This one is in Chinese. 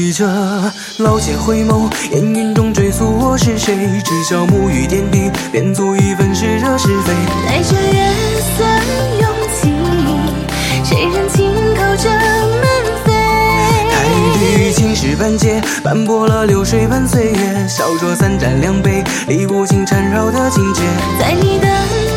记着老街回眸，烟云中追溯我是谁，知晓沐浴点滴，便足以分是这是非。 带着月色勇气，谁人轻靠着门扉？ 台绿青石板街，斑驳了流水般岁月，小酌三盏两杯，理不清缠绕的情节。 在你的